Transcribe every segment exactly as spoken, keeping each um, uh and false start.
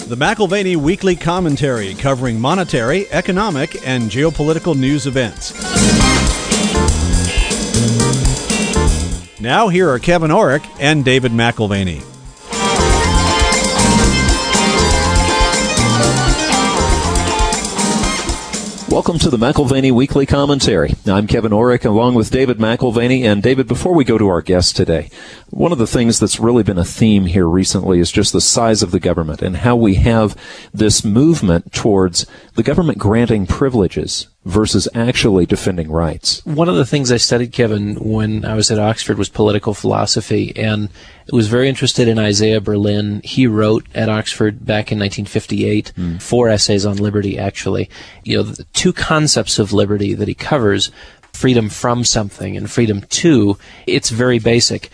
The McAlvany Weekly Commentary, covering monetary, economic, and geopolitical news events. Now here are Kevin Orrick and David McAlvany. Welcome to the McAlvany Weekly Commentary. I'm Kevin Orrick, along with David McAlvany. And David, before we go to our guest today, one of the things that's really been a theme here recently is just the size of the government and how we have this movement towards the government granting privileges versus actually defending rights. One of the things I studied, Kevin, when I was at Oxford was political philosophy, and I was very interested in Isaiah Berlin. He wrote at Oxford back in nineteen fifty-eight, mm. four essays on liberty, actually. You know, the two concepts of liberty that he covers, freedom from something and freedom to, it's very basic.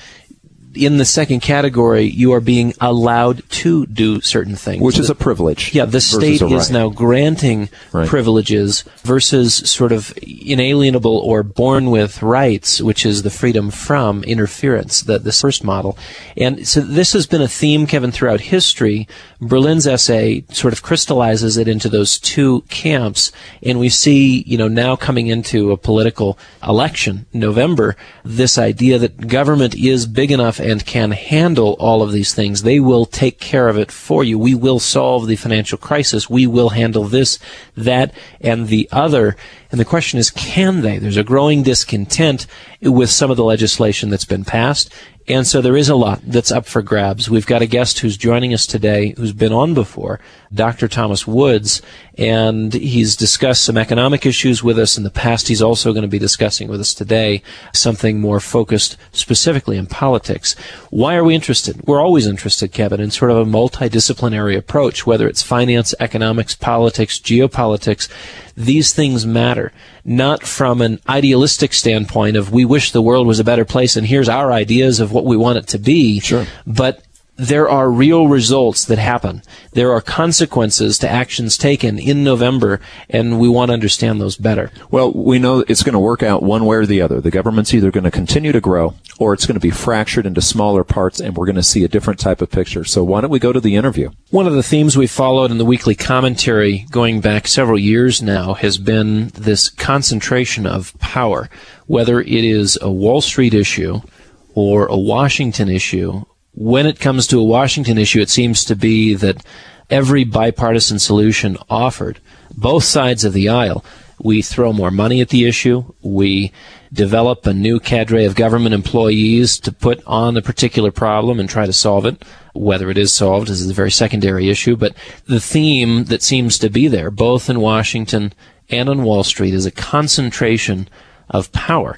In the second category, you are being allowed to do certain things. Which is a privilege. Yeah, the state right. is now granting right. privileges versus sort of inalienable or born with rights, which is the freedom from interference, the, the first model. And so this has been a theme, Kevin, throughout history. Berlin's essay sort of crystallizes it into those two camps, and we see, you know, now coming into a political election, November, this idea that government is big enough and can handle all of these things. They will take care of it for you. We will solve the financial crisis. We will handle this, that, and the other. And the question is, can they? There's a growing discontent with some of the legislation that's been passed. And so there is a lot that's up for grabs. We've got a guest who's joining us today who's been on before, Doctor Thomas Woods, and he's discussed some economic issues with us in the past. He's also going to be discussing with us today something more focused specifically in politics. Why are we interested? We're always interested, Kevin, in sort of a multidisciplinary approach, whether it's finance, economics, politics, geopolitics. These things matter, not from an idealistic standpoint of we wish the world was a better place and here's our ideas of what we want it to be, sure. but there are real results that happen. There are consequences to actions taken in November, and we want to understand those better. Well, we know it's going to work out one way or the other. The government's either going to continue to grow, or it's going to be fractured into smaller parts, and we're going to see a different type of picture. So why don't we go to the interview? One of the themes we followed in the weekly commentary going back several years now has been this concentration of power, whether it is a Wall Street issue or a Washington issue. When it comes to a Washington issue, it seems to be that every bipartisan solution offered, both sides of the aisle, we throw more money at the issue, we develop a new cadre of government employees to put on a particular problem and try to solve it. Whether it is solved is a very secondary issue, but the theme that seems to be there, both in Washington and on Wall Street, is a concentration of power.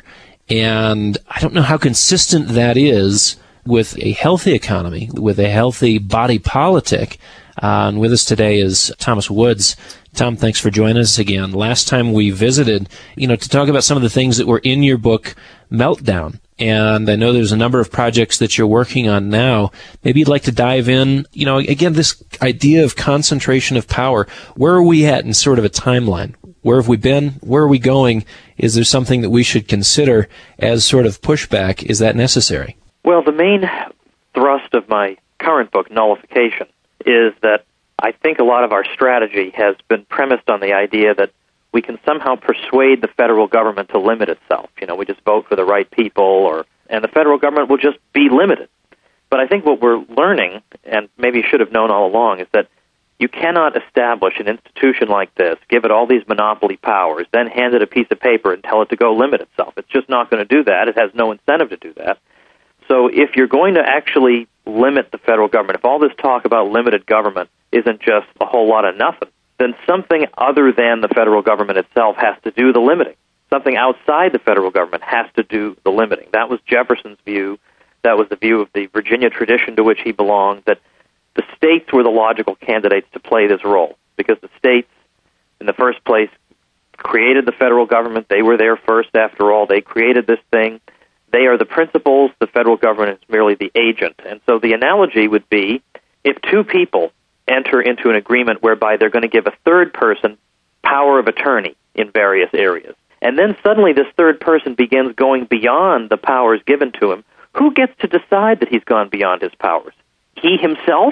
And I don't know how consistent that is with a healthy economy, with a healthy body politic. Uh, and with us today is Thomas Woods. Tom, thanks for joining us again. Last time we visited, you know, to talk about some of the things that were in your book, Meltdown. And I know there's a number of projects that you're working on now. Maybe you'd like to dive in, you know, again, this idea of concentration of power. Where are we at in sort of a timeline? Where have we been? Where are we going? Is there something that we should consider as sort of pushback? Is that necessary? Well, the main thrust of my current book, Nullification, is that I think a lot of our strategy has been premised on the idea that we can somehow persuade the federal government to limit itself. You know, we just vote for the right people, or and the federal government will just be limited. But I think what we're learning, and maybe you should have known all along, is that you cannot establish an institution like this, give it all these monopoly powers, then hand it a piece of paper and tell it to go limit itself. It's just not going to do that. It has no incentive to do that. So if you're going to actually limit the federal government, if all this talk about limited government isn't just a whole lot of nothing, then something other than the federal government itself has to do the limiting. Something outside the federal government has to do the limiting. That was Jefferson's view. That was the view of the Virginia tradition to which he belonged, that the states were the logical candidates to play this role, because the states, in the first place, created the federal government. They were there first, after all. They created this thing. They are the principals. The federal government is merely the agent. And so the analogy would be if two people enter into an agreement whereby they're going to give a third person power of attorney in various areas, and then suddenly this third person begins going beyond the powers given to him, who gets to decide that he's gone beyond his powers? He himself?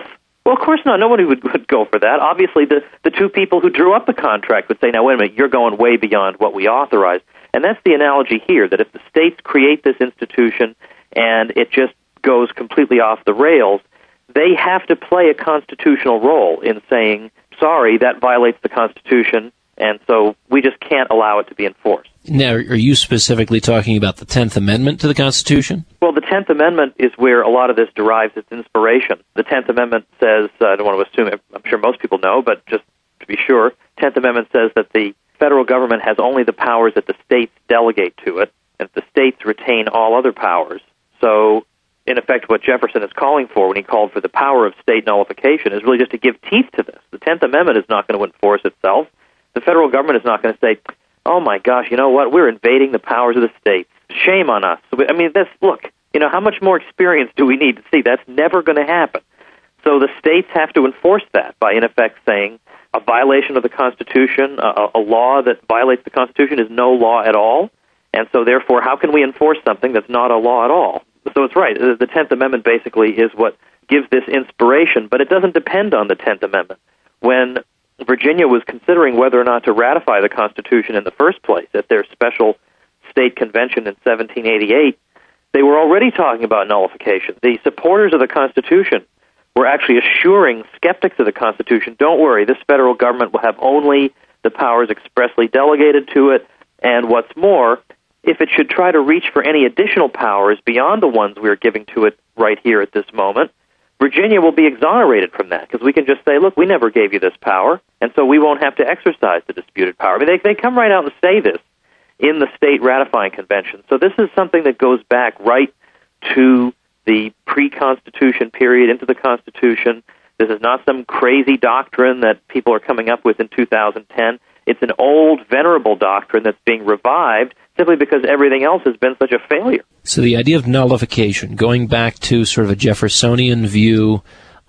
Well, of course not. Nobody would, would go for that. Obviously, the, the two people who drew up the contract would say, now, wait a minute, you're going way beyond what we authorized. And that's the analogy here, that if the states create this institution and it just goes completely off the rails, they have to play a constitutional role in saying, sorry, that violates the Constitution, and so we just can't allow it to be enforced. Now, are you specifically talking about the tenth Amendment to the Constitution? Well, the tenth Amendment is where a lot of this derives its inspiration. The tenth Amendment says, uh, I don't want to assume, I'm sure most people know, but just to be sure, tenth Amendment says that the federal government has only the powers that the states delegate to it, and the states retain all other powers. So, in effect, what Jefferson is calling for when he called for the power of state nullification is really just to give teeth to this. The tenth Amendment is not going to enforce itself. The federal government is not going to say, oh my gosh, you know what, we're invading the powers of the states. Shame on us. I mean, this, look, you know, how much more experience do we need to see? That's never going to happen. So the states have to enforce that by, in effect, saying a violation of the Constitution, a, a law that violates the Constitution is no law at all, and so therefore how can we enforce something that's not a law at all? So it's right. The tenth Amendment basically is what gives this inspiration, but it doesn't depend on the tenth Amendment. When Virginia was considering whether or not to ratify the Constitution in the first place at their special state convention in seventeen eighty-eight, they were already talking about nullification. The supporters of the Constitution were actually assuring skeptics of the Constitution, don't worry, this federal government will have only the powers expressly delegated to it, and what's more, if it should try to reach for any additional powers beyond the ones we're giving to it right here at this moment, Virginia will be exonerated from that, because we can just say, look, we never gave you this power, and so we won't have to exercise the disputed power. I mean, they, they come right out and say this in the state ratifying convention. So this is something that goes back right to the pre-Constitution period, into the Constitution. This is not some crazy doctrine that people are coming up with in two thousand ten. It's an old, venerable doctrine that's being revived simply because everything else has been such a failure. So the idea of nullification, going back to sort of a Jeffersonian view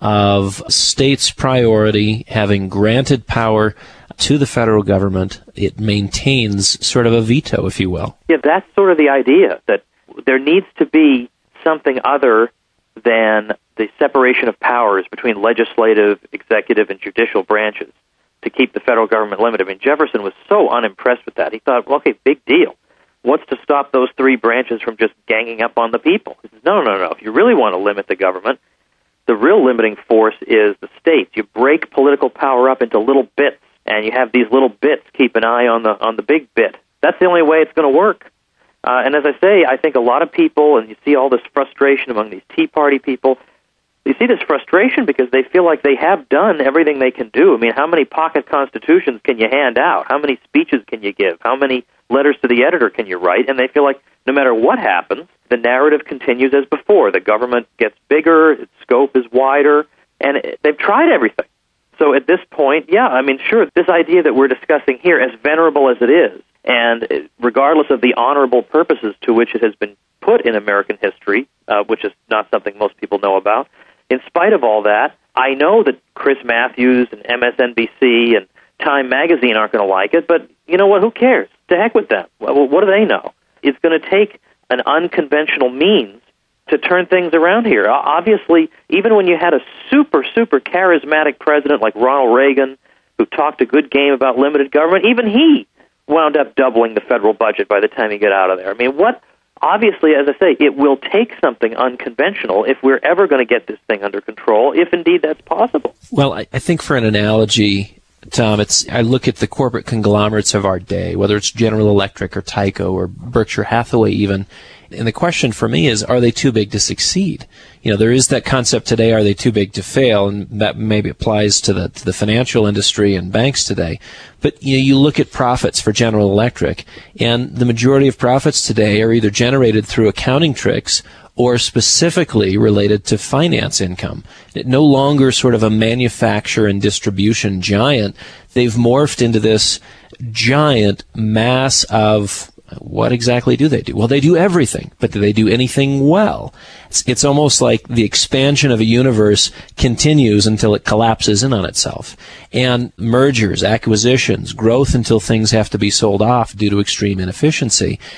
of states' priority, having granted power to the federal government, it maintains sort of a veto, if you will. Yeah, that's sort of the idea, that there needs to be something other than the separation of powers between legislative, executive, and judicial branches to keep the federal government limited. I mean, Jefferson was so unimpressed with that. He thought, well, okay, big deal. What's to stop those three branches from just ganging up on the people? He says, no, no, no. If you really want to limit the government, the real limiting force is the states. You break political power up into little bits, and you have these little bits keep an eye on the on the big bit. That's the only way it's going to work. Uh, and as I say, I think a lot of people, and you see all this frustration among these Tea Party people, you see this frustration because they feel like they have done everything they can do. I mean, how many pocket constitutions can you hand out? How many speeches can you give? How many letters to the editor can you write? And they feel like no matter what happens, the narrative continues as before. The government gets bigger, its scope is wider, and it, they've tried everything. So at this point, yeah, I mean, sure, this idea that we're discussing here, as venerable as it is, and regardless of the honorable purposes to which it has been put in American history, uh, which is not something most people know about, in spite of all that, I know that Chris Matthews and M S N B C and Time Magazine aren't going to like it, but you know what? Who cares? To heck with them. Well, what do they know? It's going to take an unconventional means to turn things around here. Obviously, even when you had a super, super charismatic president like Ronald Reagan, who talked a good game about limited government, even he wound up doubling the federal budget by the time he got out of there. I mean, what? Obviously, as I say, it will take something unconventional if we're ever going to get this thing under control, if indeed that's possible. Well, I, I think for an analogy, Tom, it's I look at the corporate conglomerates of our day, whether it's General Electric or Tyco or Berkshire Hathaway even, and the question for me is, are they too big to succeed? You know, there is that concept today, are they too big to fail? And that maybe applies to the to the financial industry and banks today. But you know, you look at profits for General Electric, and the majority of profits today are either generated through accounting tricks or specifically related to finance income. It no longer sort of a manufacture and distribution giant. They've morphed into this giant mass of, what exactly do they do? Well, they do everything, but do they do anything well? It's, it's almost like the expansion of a universe continues until it collapses in on itself. And mergers, acquisitions, growth until things have to be sold off due to extreme inefficiency.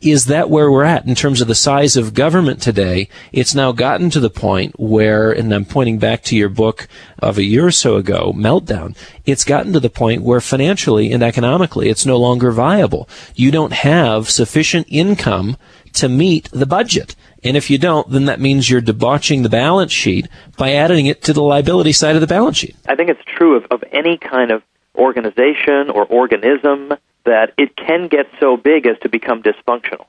Is that where we're at in terms of the size of government today? It's now gotten to the point where, and I'm pointing back to your book of a year or so ago, Meltdown, it's gotten to the point where financially and economically it's no longer viable. You don't have sufficient income to meet the budget. And if you don't, then that means you're debauching the balance sheet by adding it to the liability side of the balance sheet. I think it's true of, of any kind of organization or organism that it can get so big as to become dysfunctional.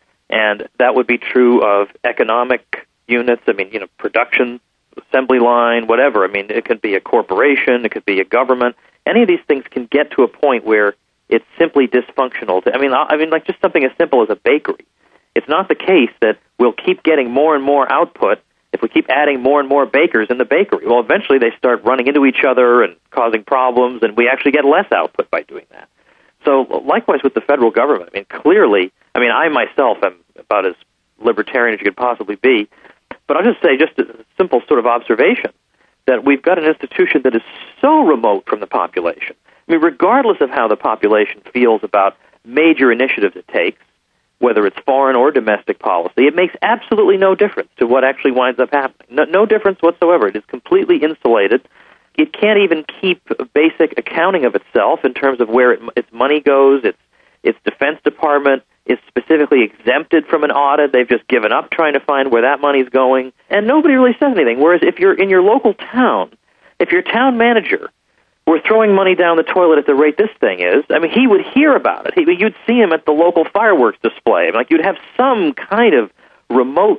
And that would be true of economic units, I mean, you know, production, assembly line, whatever. I mean, it could be a corporation, it could be a government. Any of these things can get to a point where it's simply dysfunctional. I mean, I mean, like just something as simple as a bakery. It's not the case that we'll keep getting more and more output if we keep adding more and more bakers in the bakery. Well, eventually they start running into each other and causing problems, and we actually get less output by doing that. So likewise with the federal government. I mean, clearly, I mean, I myself am about as libertarian as you could possibly be, but I'll just say just a simple sort of observation that we've got an institution that is so remote from the population. I mean, regardless of how the population feels about major initiatives it takes, whether it's foreign or domestic policy, it makes absolutely no difference to what actually winds up happening. No, no difference whatsoever. It is completely insulated. It can't even keep basic accounting of itself in terms of where it, its money goes. Its its Defense Department is specifically exempted from an audit. They've just given up trying to find where that money's going, and nobody really says anything. Whereas if you're in your local town, if your town manager were throwing money down the toilet at the rate this thing is, I mean, he would hear about it. He, you'd see him at the local fireworks display. I mean, like you'd have some kind of remote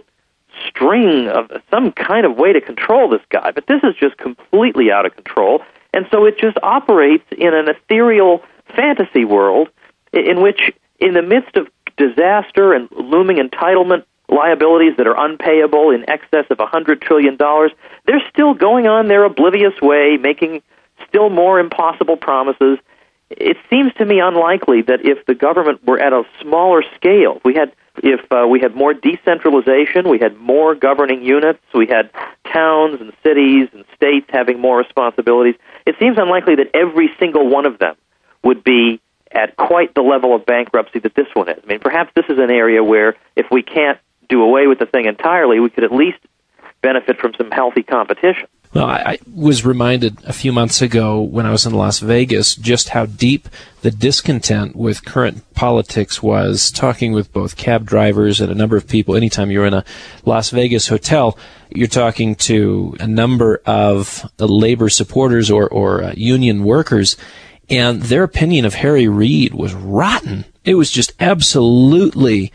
string of some kind of way to control this guy, but this is just completely out of control, and so it just operates in an ethereal fantasy world in which, in the midst of disaster and looming entitlement liabilities that are unpayable in excess of one hundred trillion dollars, they're still going on their oblivious way, making still more impossible promises. It seems to me unlikely that if the government were at a smaller scale, we had if uh, we had more decentralization, we had more governing units, we had towns and cities and states having more responsibilities, it seems unlikely that every single one of them would be at quite the level of bankruptcy that this one is. I mean, perhaps this is an area where if we can't do away with the thing entirely, we could at least benefit from some healthy competition. Well, I, I was reminded a few months ago when I was in Las Vegas just how deep the discontent with current politics was, talking with both cab drivers and a number of people. Anytime you're in a Las Vegas hotel, you're talking to a number of the labor supporters or, or uh, union workers, and their opinion of Harry Reid was rotten. It was just absolutely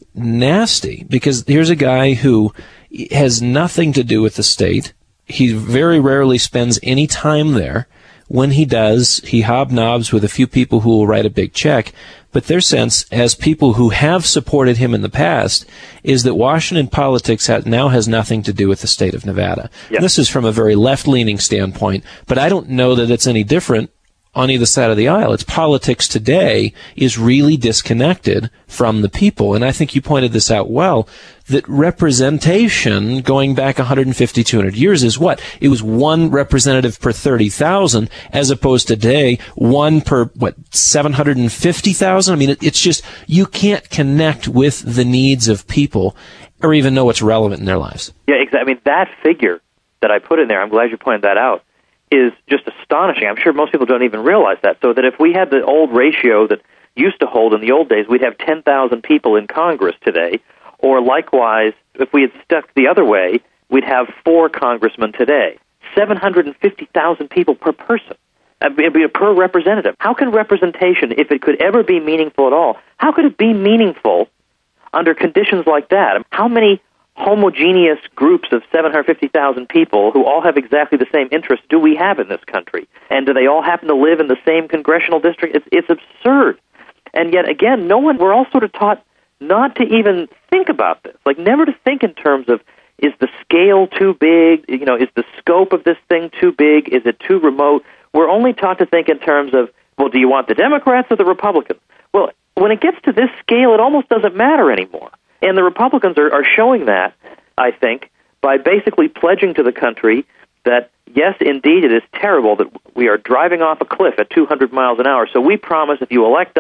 nasty, because here's a guy who has nothing to do with the state. He very rarely spends any time there. When he does, he hobnobs with a few people who will write a big check. But their sense, as people who have supported him in the past, is that Washington politics ha- now has nothing to do with the state of Nevada. Yes. This is from a very left-leaning standpoint, but I don't know that it's any different on either side of the aisle. Its politics today is really disconnected from the people. And I think you pointed this out well, that representation going back one hundred fifty, two hundred years is what? It was one representative per thirty thousand, as opposed to today, one per, what, seven hundred fifty thousand? I mean, it, it's just, you can't connect with the needs of people or even know what's relevant in their lives. Yeah, exactly. I mean, that figure that I put in there, I'm glad you pointed that out, is just astonishing. I'm sure most people don't even realize that. So that if we had the old ratio that used to hold in the old days, we'd have ten thousand people in Congress today. Or likewise, if we had stuck the other way, we'd have four congressmen today. seven hundred fifty thousand people per person. It'd be per representative. How can representation, if it could ever be meaningful at all, how could it be meaningful under conditions like that? How many homogeneous groups of seven hundred fifty thousand people who all have exactly the same interests do we have in this country? And do they all happen to live in the same congressional district? It's, it's absurd. And yet, again, no one, we're all sort of taught not to even think about this, like never to think in terms of, is the scale too big? You know, is the scope of this thing too big? Is it too remote? We're only taught to think in terms of, well, do you want the Democrats or the Republicans? Well, when it gets to this scale, it almost doesn't matter anymore. And the Republicans are, are showing that, I think, by basically pledging to the country that, yes, indeed, it is terrible that we are driving off a cliff at two hundred miles an hour. So we promise if you elect us,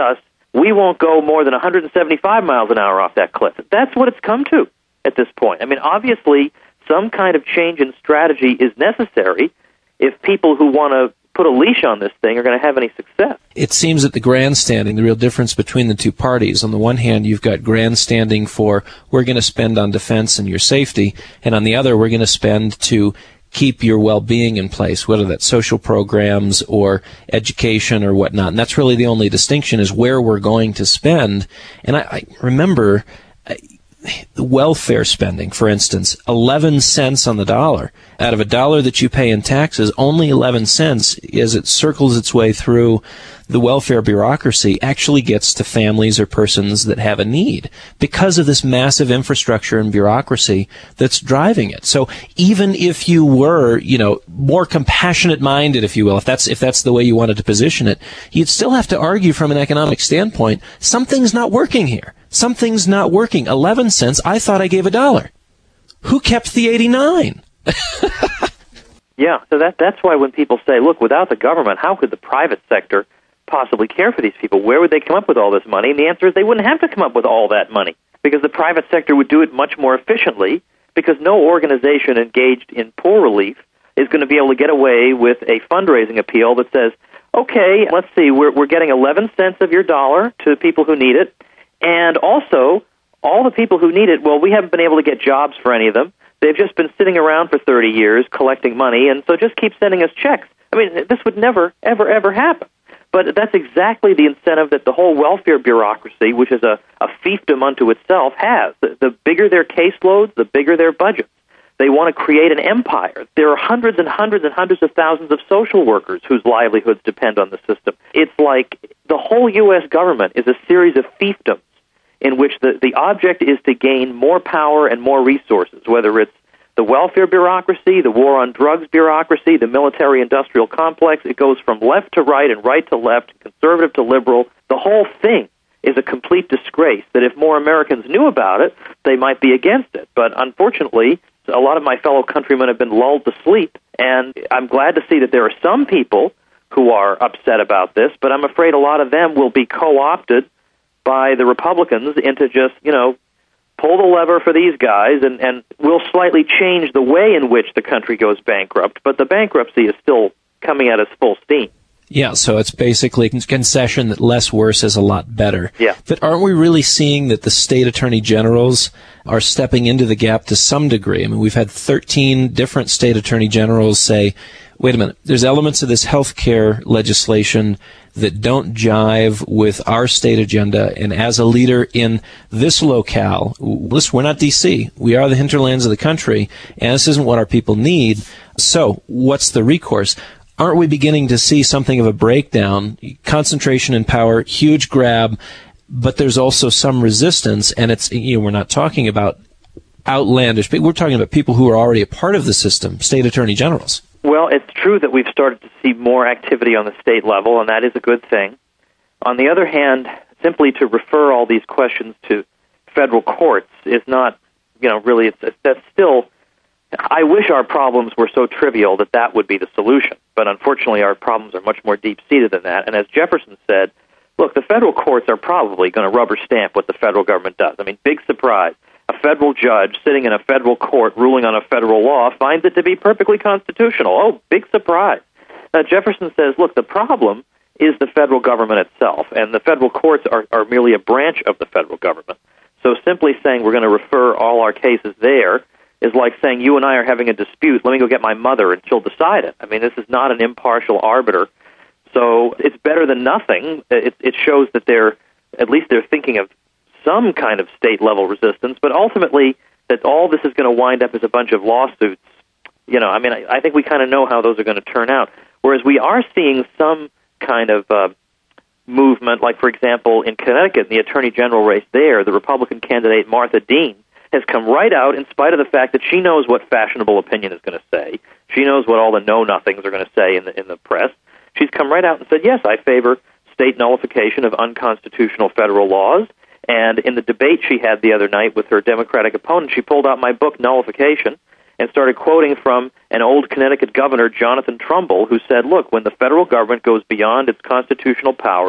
we won't go more than one hundred seventy-five miles an hour off that cliff. That's what it's come to at this point. I mean, obviously, some kind of change in strategy is necessary if people who want to put a leash on this thing are going to have any success. It seems that the grandstanding, the real difference between the two parties, on the one hand, you've got grandstanding for we're going to spend on defense and your safety, and on the other, we're going to spend to keep your well-being in place, whether that's social programs or education or whatnot. And that's really the only distinction, is where we're going to spend. And I, I remember uh, welfare spending, for instance, eleven cents on the dollar. Out of a dollar that you pay in taxes, only eleven cents, as it circles its way through the welfare bureaucracy, actually gets to families or persons that have a need because of this massive infrastructure and bureaucracy that's driving it. So even if you were, you know, more compassionate minded, if you will, if that's, if that's the way you wanted to position it, you'd still have to argue from an economic standpoint, something's not working here. Something's not working. eleven cents, I thought I gave a dollar. Who kept the eighty-nine? Yeah, so that that's why when people say, look, without the government, how could the private sector possibly care for these people? Where would they come up with all this money? And the answer is they wouldn't have to come up with all that money, because the private sector would do it much more efficiently, because no organization engaged in poor relief is going to be able to get away with a fundraising appeal that says, okay, let's see, we're, we're getting eleven cents of your dollar to people who need it, and also all the people who need it, well, we haven't been able to get jobs for any of them. They've just been sitting around for thirty years collecting money, and so just keep sending us checks. I mean, this would never, ever, ever happen. But that's exactly the incentive that the whole welfare bureaucracy, which is a, a fiefdom unto itself, has. The, the bigger their caseloads, the bigger their budgets. They want to create an empire. There are hundreds and hundreds and hundreds of thousands of social workers whose livelihoods depend on the system. It's like the whole U S government is a series of fiefdoms in which the, the object is to gain more power and more resources, whether it's the welfare bureaucracy, the war on drugs bureaucracy, the military-industrial complex. It goes from left to right and right to left, conservative to liberal. The whole thing is a complete disgrace that if more Americans knew about it, they might be against it. But unfortunately, a lot of my fellow countrymen have been lulled to sleep, and I'm glad to see that there are some people who are upset about this, but I'm afraid a lot of them will be co-opted by the Republicans into just, you know, pull the lever for these guys, and, and we'll slightly change the way in which the country goes bankrupt, but the bankruptcy is still coming at its full steam. Yeah, so it's basically a concession that less worse is a lot better. Yeah. But aren't we really seeing that the state attorney generals are stepping into the gap to some degree? I mean, we've had thirteen different state attorney generals say, wait a minute, there's elements of this health care legislation that don't jive with our state agenda, and as a leader in this locale, listen, we're not D C, we are the hinterlands of the country, and this isn't what our people need, so what's the recourse? Aren't we beginning to see something of a breakdown, concentration in power, huge grab, but there's also some resistance, and it's, you know, we're not talking about outlandish, we're talking about people who are already a part of the system, state attorney generals. Well, it's true that we've started to see more activity on the state level, and that is a good thing. On the other hand, simply to refer all these questions to federal courts is not, you know, really, it's, that's still, I wish our problems were so trivial that that would be the solution. But unfortunately, our problems are much more deep-seated than that. And as Jefferson said, look, the federal courts are probably going to rubber stamp what the federal government does. I mean, big surprise. A federal judge sitting in a federal court ruling on a federal law finds it to be perfectly constitutional. Oh, big surprise. Now, Jefferson says, look, the problem is the federal government itself, and the federal courts are, are merely a branch of the federal government. So simply saying we're going to refer all our cases there is like saying you and I are having a dispute. Let me go get my mother, and she'll decide it. I mean, this is not an impartial arbiter. So it's better than nothing. It, it shows that they're, at least they're thinking of some kind of state-level resistance, but ultimately that all this is going to wind up as a bunch of lawsuits. You know, I mean, I, I think we kind of know how those are going to turn out. Whereas we are seeing some kind of uh, movement, like, for example, in Connecticut, in the Attorney General race there, the Republican candidate Martha Dean has come right out in spite of the fact that she knows what fashionable opinion is going to say. She knows what all the know-nothings are going to say in the, in the press. She's come right out and said, yes, I favor state nullification of unconstitutional federal laws. And in the debate she had the other night with her Democratic opponent, she pulled out my book, Nullification, and started quoting from an old Connecticut governor, Jonathan Trumbull, who said, look, when the federal government goes beyond its constitutional powers,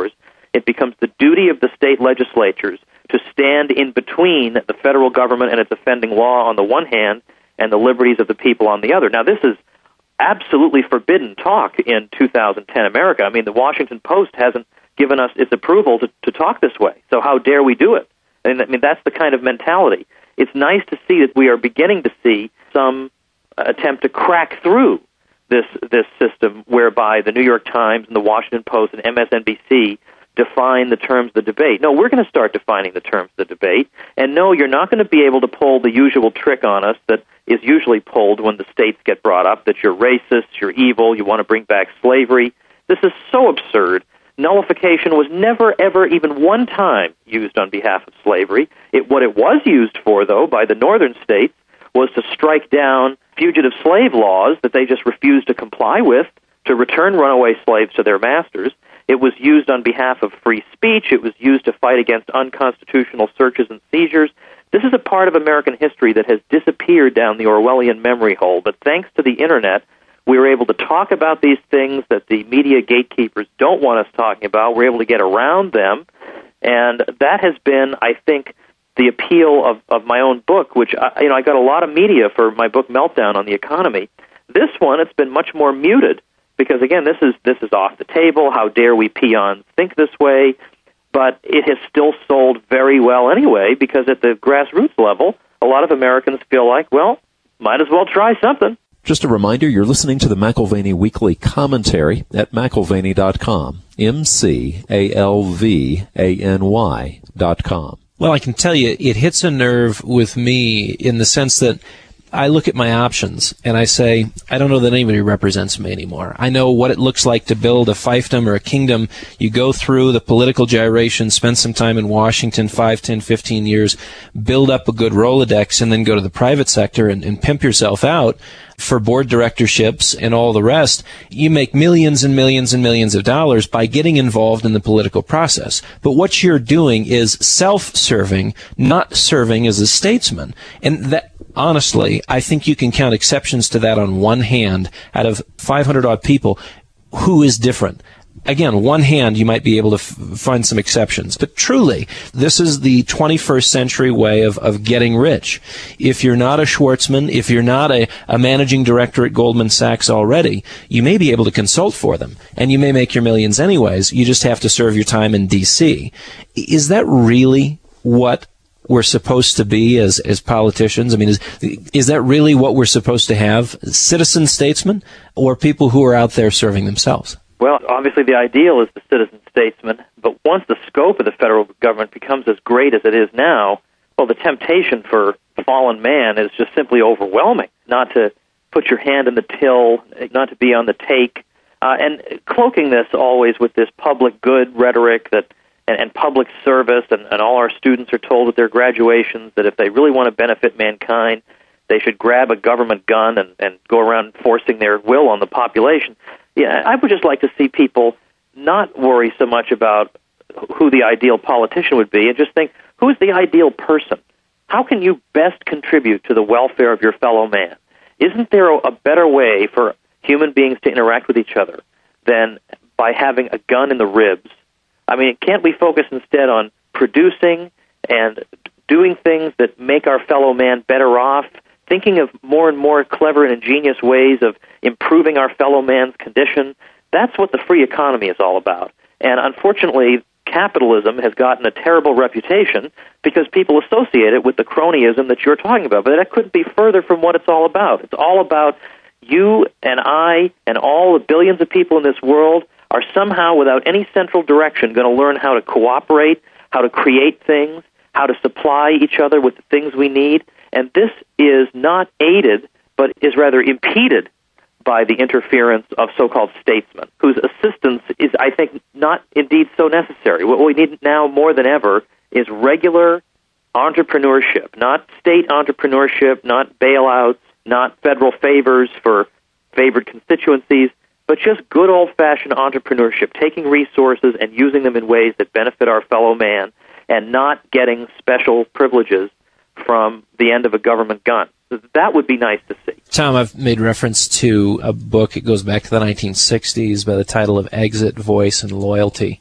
it becomes the duty of the state legislatures to stand in between the federal government and its offending law on the one hand and the liberties of the people on the other. Now, this is absolutely forbidden talk in two thousand ten America. I mean, the Washington Post hasn't given us its approval to, to talk this way, so how dare we do it? And I mean, that's the kind of mentality. It's nice to see that we are beginning to see some attempt to crack through this this system whereby the New York Times and the Washington Post and M S N B C define the terms of the debate. No, we're going to start defining the terms of the debate. And no, you're not going to be able to pull the usual trick on us that is usually pulled when the states get brought up, that you're racist, you're evil, you want to bring back slavery. This is so absurd. Nullification was never, ever, even one time used on behalf of slavery. It, what it was used for, though, by the northern states was to strike down fugitive slave laws that they just refused to comply with, to return runaway slaves to their masters. It was used on behalf of free speech. It was used to fight against unconstitutional searches and seizures. This is a part of American history that has disappeared down the Orwellian memory hole. But thanks to the Internet, we were able to talk about these things that the media gatekeepers don't want us talking about. We're able to get around them. And that has been, I think, the appeal of, of my own book, which, I, you know, I got a lot of media for my book Meltdown on the economy. This one, it's been much more muted. Because, again, this is this is off the table. How dare we peons think this way? But it has still sold very well anyway, because at the grassroots level, a lot of Americans feel like, well, might as well try something. Just a reminder, you're listening to the McAlvany Weekly Commentary at McAlvany dot com, M C A L V A N Y dot com. Well, I can tell you, it hits a nerve with me in the sense that I look at my options and I say, I don't know that anybody represents me anymore. I know what it looks like to build a fiefdom or a kingdom. You go through the political gyrations, spend some time in Washington, five, ten, fifteen years, build up a good Rolodex, and then go to the private sector and, and pimp yourself out for board directorships and all the rest. You make millions and millions and millions of dollars by getting involved in the political process. But what you're doing is self-serving, not serving as a statesman. And that, honestly, I think you can count exceptions to that on one hand out of five hundred odd people who is different. Again, one hand, you might be able to f- find some exceptions. But truly, this is the twenty-first century way of, of getting rich. If you're not a Schwartzman, if you're not a, a managing director at Goldman Sachs already, you may be able to consult for them. And you may make your millions anyways. You just have to serve your time in D C. Is that really what we're supposed to be as as politicians? I mean, is is that really what we're supposed to have? Citizen statesmen or people who are out there serving themselves? Well, obviously the ideal is the citizen statesman, but once the scope of the federal government becomes as great as it is now, well, the temptation for fallen man is just simply overwhelming. Not to put your hand in the till, not to be on the take, uh, and cloaking this always with this public good rhetoric that and, and public service, and, and all our students are told at their graduations that if they really want to benefit mankind, they should grab a government gun and, and go around forcing their will on the population. Yeah, I would just like to see people not worry so much about who the ideal politician would be and just think, who is the ideal person? How can you best contribute to the welfare of your fellow man? Isn't there a better way for human beings to interact with each other than by having a gun in the ribs? I mean, can't we focus instead on producing and doing things that make our fellow man better off, thinking of more and more clever and ingenious ways of improving our fellow man's condition? That's what the free economy is all about. And unfortunately, capitalism has gotten a terrible reputation because people associate it with the cronyism that you're talking about. But that couldn't be further from what it's all about. It's all about you and I and all the billions of people in this world are somehow, without any central direction, going to learn how to cooperate, how to create things, how to supply each other with the things we need. And this is not aided, but is rather impeded by the interference of so-called statesmen, whose assistance is, I think, not indeed so necessary. What we need now more than ever is regular entrepreneurship, not state entrepreneurship, not bailouts, not federal favors for favored constituencies, but just good old-fashioned entrepreneurship, taking resources and using them in ways that benefit our fellow man and not getting special privileges from the end of a government gun. That would be nice to see. Tom, I've made reference to a book. It goes back to the nineteen sixties by the title of Exit, Voice, and Loyalty.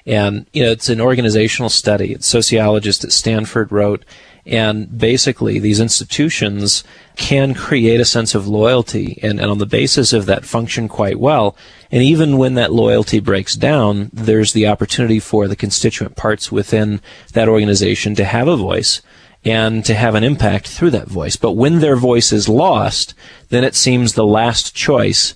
And, you know, it's an organizational study. It's sociologist at Stanford wrote, and basically these institutions can create a sense of loyalty and, and on the basis of that function quite well. And even when that loyalty breaks down, there's the opportunity for the constituent parts within that organization to have a voice and to have an impact through that voice. But when their voice is lost, then it seems the last choice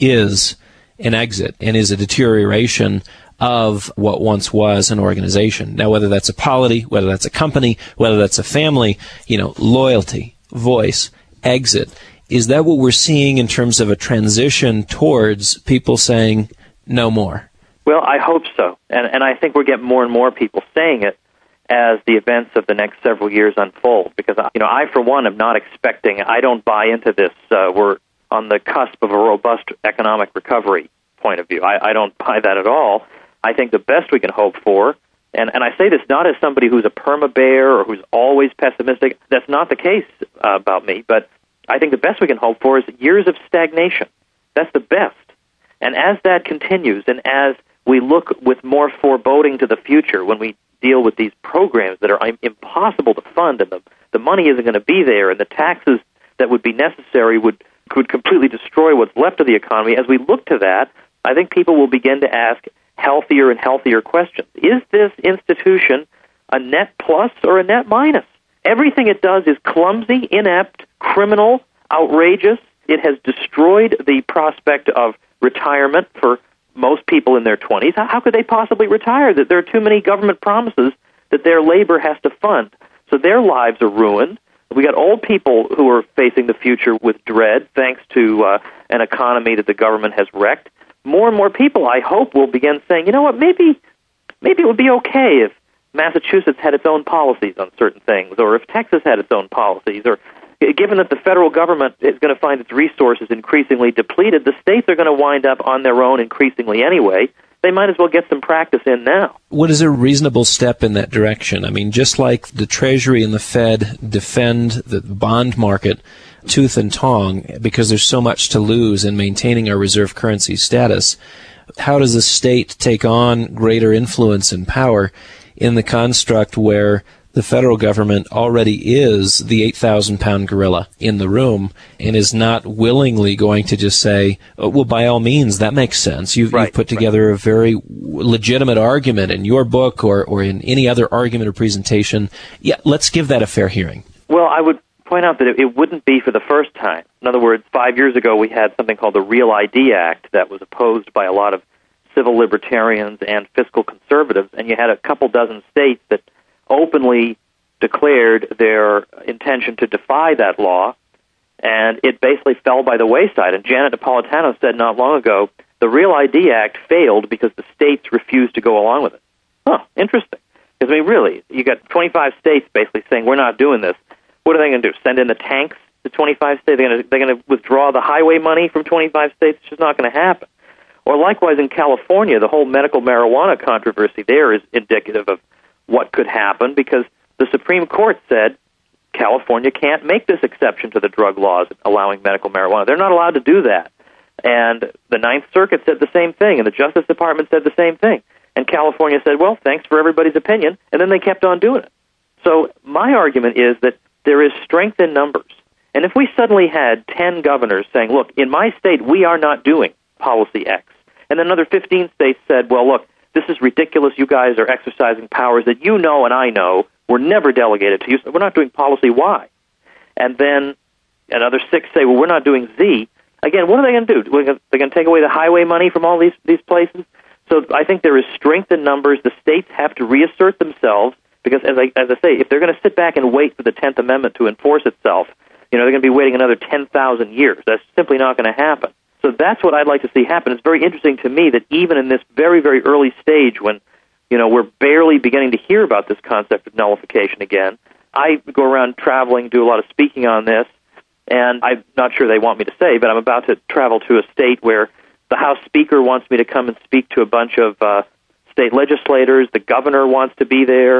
is an exit and is a deterioration of what once was an organization. Now, whether that's a polity, whether that's a company, whether that's a family, you know, loyalty, voice, exit. Is that what we're seeing in terms of a transition towards people saying no more? Well, I hope so. And, and I think we're getting more and more people saying it as the events of the next several years unfold. Because, you know, I, for one, am not expecting, I don't buy into this, uh, we're on the cusp of a robust economic recovery point of view. I, I don't buy that at all. I think the best we can hope for, and, and I say this not as somebody who's a perma-bear or who's always pessimistic. That's not the case uh, about me, but I think the best we can hope for is years of stagnation. That's the best. And as that continues, and as we look with more foreboding to the future when we deal with these programs that are impossible to fund, and the, the money isn't going to be there, and the taxes that would be necessary would could completely destroy what's left of the economy, as we look to that, I think people will begin to ask healthier and healthier questions. Is this institution a net plus or a net minus? Everything it does is clumsy, inept, criminal, outrageous. It has destroyed the prospect of retirement for most people in their twenties. How could they possibly retire? That there are too many government promises that their labor has to fund. So their lives are ruined. We got old people who are facing the future with dread thanks to uh, an economy that the government has wrecked. More and more people, I hope, will begin saying, you know what, maybe maybe it would be okay if Massachusetts had its own policies on certain things, or if Texas had its own policies, or given that the federal government is going to find its resources increasingly depleted, the states are going to wind up on their own increasingly anyway. They might as well get some practice in now. What is a reasonable step in that direction? I mean, just like the Treasury and the Fed defend the bond market tooth and tong because there's so much to lose in maintaining our reserve currency status, how does the state take on greater influence and power in the construct where the federal government already is the eight thousand pound gorilla in the room and is not willingly going to just say, oh, well, by all means, that makes sense. You've, right, you've put together right. a very legitimate argument in your book or, or in any other argument or presentation. Yeah, let's give that a fair hearing. Well, I would point out that it, it wouldn't be for the first time. In other words, five years ago we had something called the Real I D Act that was opposed by a lot of civil libertarians and fiscal conservatives, and you had a couple dozen states that openly declared their intention to defy that law, and it basically fell by the wayside. And Janet Napolitano said not long ago, the Real I D Act failed because the states refused to go along with it. Huh, interesting. Because, I mean, really, you got twenty-five states basically saying, we're not doing this. What are they going to do, send in the tanks to twenty-five states? They're going to, they're going to withdraw the highway money from twenty-five states? It's just not going to happen. Or likewise in California, the whole medical marijuana controversy there is indicative of what could happen, because the Supreme Court said California can't make this exception to the drug laws allowing medical marijuana. They're not allowed to do that. And the Ninth Circuit said the same thing, and the Justice Department said the same thing. And California said, well, thanks for everybody's opinion, and then they kept on doing it. So my argument is that there is strength in numbers. And if we suddenly had ten governors saying, look, in my state, we are not doing policy X, and then another fifteen states said, well, look, this is ridiculous. You guys are exercising powers that you know and I know were never delegated to you. So we're not doing policy Y. And then another six say, well, we're not doing Z. Again, what are they going to do? They're going to take away the highway money from all these, these places? So I think there is strength in numbers. The states have to reassert themselves because, as I, as I say, if they're going to sit back and wait for the tenth Amendment to enforce itself, you know, they're going to be waiting another ten thousand years. That's simply not going to happen. So that's what I'd like to see happen. It's very interesting to me that even in this very, very early stage when, you know, we're barely beginning to hear about this concept of nullification again, I go around traveling, do a lot of speaking on this, and I'm not sure they want me to say, but I'm about to travel to a state where the House Speaker wants me to come and speak to a bunch of uh, state legislators. The governor wants to be there.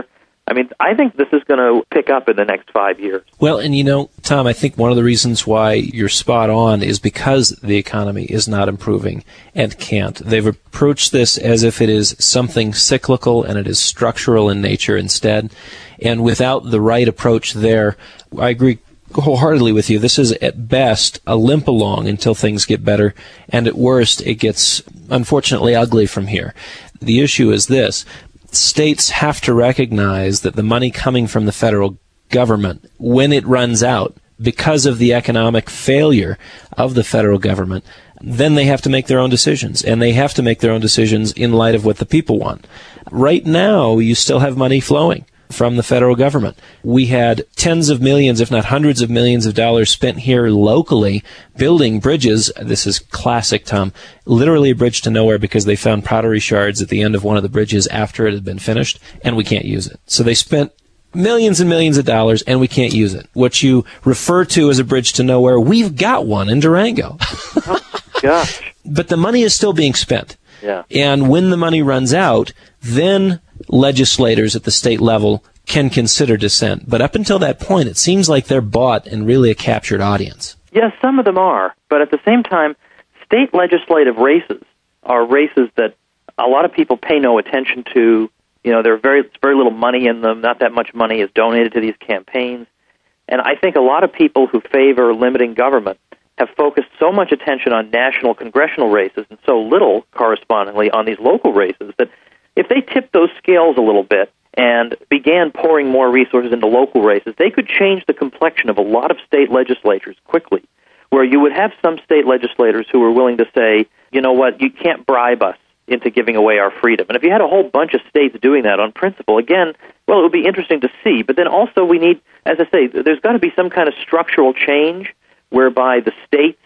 I mean, I think this is going to pick up in the next five years. Well, and you know, Tom, I think one of the reasons why you're spot on is because the economy is not improving and can't. They've approached this as if it is something cyclical and it is structural in nature instead. And without the right approach there, I agree wholeheartedly with you. This is at best a limp along until things get better, and at worst it gets unfortunately ugly from here. The issue is this. States have to recognize that the money coming from the federal government, when it runs out because of the economic failure of the federal government, then they have to make their own decisions, and they have to make their own decisions in light of what the people want. Right now, you still have money flowing from the federal government. We had tens of millions, if not hundreds of millions of dollars spent here locally building bridges. This is classic, Tom. Literally a bridge to nowhere because they found pottery shards at the end of one of the bridges after it had been finished, and we can't use it. So they spent millions and millions of dollars, and we can't use it. What you refer to as a bridge to nowhere, we've got one in Durango. Oh, gosh. But the money is still being spent. Yeah. And when the money runs out, then legislators at the state level can consider dissent. But up until that point, it seems like they're bought and really a captured audience. Yes, some of them are. But at the same time, state legislative races are races that a lot of people pay no attention to. You know, there's very, very little money in them. Not that much money is donated to these campaigns. And I think a lot of people who favor limiting government have focused so much attention on national congressional races and so little, correspondingly, on these local races that if they tipped those scales a little bit and began pouring more resources into local races, they could change the complexion of a lot of state legislatures quickly, where you would have some state legislators who were willing to say, you know what, you can't bribe us into giving away our freedom. And if you had a whole bunch of states doing that on principle, again, well, it would be interesting to see. But then also we need, as I say, there's got to be some kind of structural change whereby the states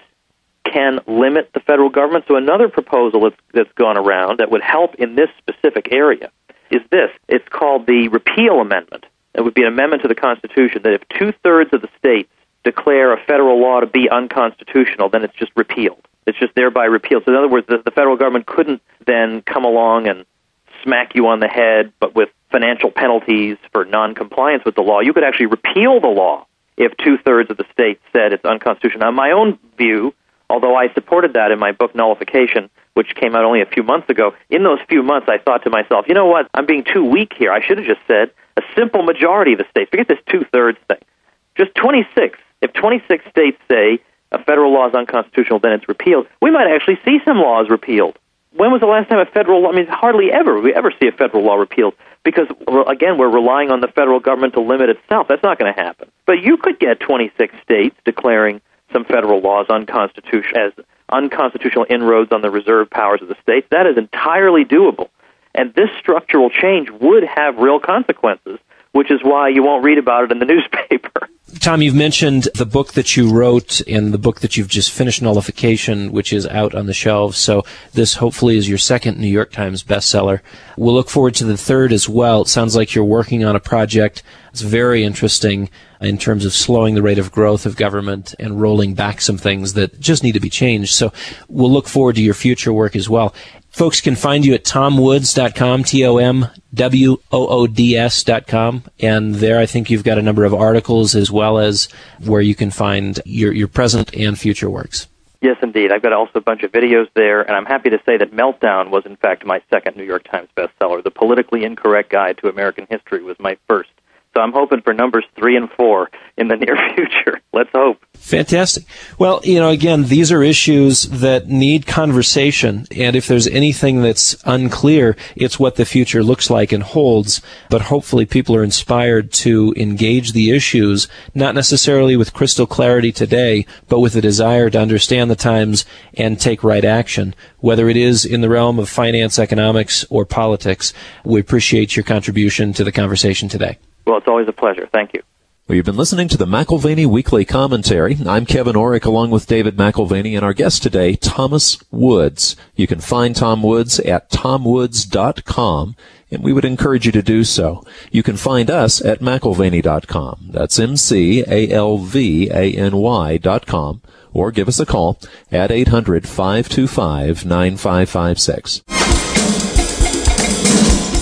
can limit the federal government. So another proposal that's, that's gone around that would help in this specific area is this. It's called the repeal amendment. It would be an amendment to the Constitution that if two-thirds of the states declare a federal law to be unconstitutional, then it's just repealed. It's just thereby repealed. So in other words, the, the federal government couldn't then come along and smack you on the head, but with financial penalties for noncompliance with the law. You could actually repeal the law if two-thirds of the states said it's unconstitutional. Now, my own view, although I supported that in my book Nullification, which came out only a few months ago, in those few months I thought to myself, you know what, I'm being too weak here. I should have just said a simple majority of the states. Forget this two-thirds thing. Just twenty-six. If twenty-six states say a federal law is unconstitutional, then it's repealed, we might actually see some laws repealed. When was the last time a federal law, I mean, hardly ever we ever see a federal law repealed because, again, we're relying on the federal government to limit itself. That's not going to happen. But you could get twenty-six states declaring some federal laws unconstitutional as unconstitutional inroads on the reserved powers of the states. That is entirely doable. And this structural change would have real consequences, which is why you won't read about it in the newspaper. Tom, you've mentioned the book that you wrote and the book that you've just finished, Nullification, which is out on the shelves. So this hopefully is your second New York Times bestseller. We'll look forward to the third as well. It sounds like you're working on a project. It's very interesting in terms of slowing the rate of growth of government and rolling back some things that just need to be changed. So we'll look forward to your future work as well. Folks can find you at tom woods dot com, T O M W O O D S dot com. And there I think you've got a number of articles as well as where you can find your, your present and future works. Yes, indeed. I've got also a bunch of videos there, and I'm happy to say that Meltdown was, in fact, my second New York Times bestseller. The Politically Incorrect Guide to American History was my first. So I'm hoping for numbers three and four in the near future. Let's hope. Fantastic. Well, you know, again, these are issues that need conversation. And if there's anything that's unclear, it's what the future looks like and holds. But hopefully people are inspired to engage the issues, not necessarily with crystal clarity today, but with a desire to understand the times and take right action, whether it is in the realm of finance, economics, or politics. We appreciate your contribution to the conversation today. Well, it's always a pleasure. Thank you. Well, you've been listening to the McIlvaney Weekly Commentary. I'm Kevin Orrick along with David McIlvaney and our guest today, Thomas Woods. You can find Tom Woods at tom woods dot com, and we would encourage you to do so. You can find us at mcilvaney dot com. That's M C A L V A N Y dot com. Or give us a call at eight hundred, five two five, nine five five six.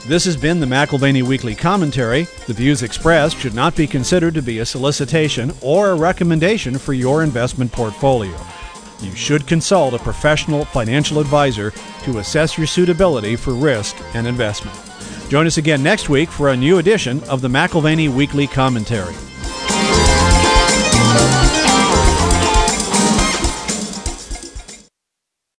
This has been the McAlvany Weekly Commentary. The views expressed should not be considered to be a solicitation or a recommendation for your investment portfolio. You should consult a professional financial advisor to assess your suitability for risk and investment. Join us again next week for a new edition of the McAlvany Weekly Commentary.